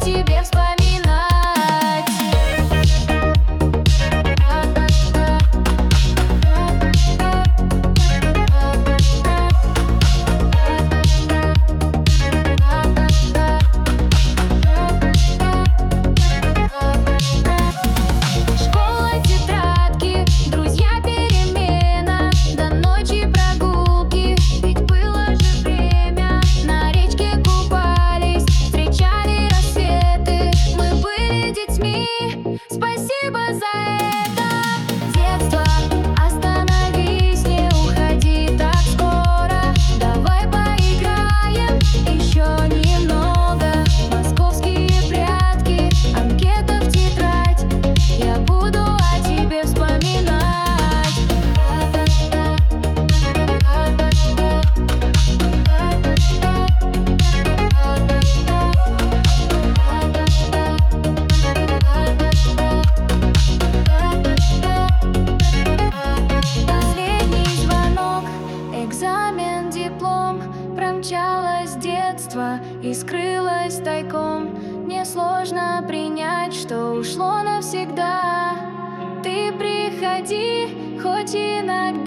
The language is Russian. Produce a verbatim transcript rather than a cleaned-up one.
тебе вспоминать. Спасибо за это, детство. Остановись, не уходи так скоро. Давай поиграем еще немного. Московские прятки, анкета в тетрадь. Я буду о тебе вспоминать. Экзамен, диплом, промчалось детство и скрылось тайком. Несложно принять, что ушло навсегда. Ты приходи, хоть иногда.